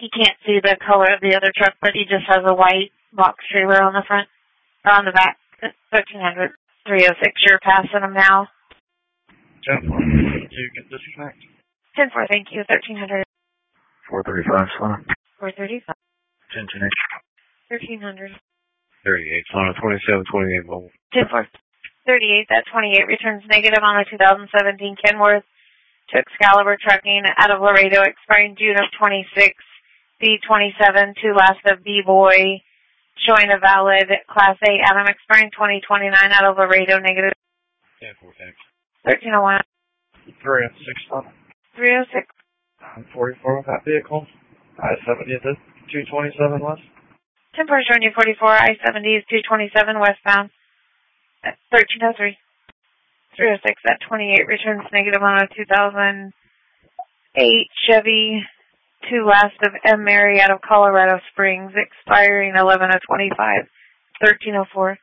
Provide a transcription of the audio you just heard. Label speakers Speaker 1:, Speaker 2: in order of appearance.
Speaker 1: He can't see the color of the other truck, but he just has a white box trailer on the front, or on the back. 1300, 306, you're passing him now.
Speaker 2: 10-4, you get disconnect.
Speaker 1: 10-4, thank you, 1300.
Speaker 3: 435, slow.
Speaker 1: 435.
Speaker 3: 10-10.
Speaker 1: 1300.
Speaker 2: 38, slow, 2728 volt.
Speaker 1: 10-4. 38, that 28 returns negative on the 2017 Kenworth to Excalibur Trucking out of Laredo, expiring June of 26. B27 to last of B-Boy, showing a valid Class A Adam, expiring 2029 out of Laredo, negative.
Speaker 2: 10-4, thanks.
Speaker 1: 1301.
Speaker 2: 306, slow.
Speaker 1: 306.
Speaker 2: 44 with that vehicle. I-70 is 227 west.
Speaker 1: 10-4, showing you 44. I-70 is 227 westbound. 1303. 306, that 28 returns negative on a 2008 Chevy to last of M. Mary out of Colorado Springs, expiring 11 of 25. 1304.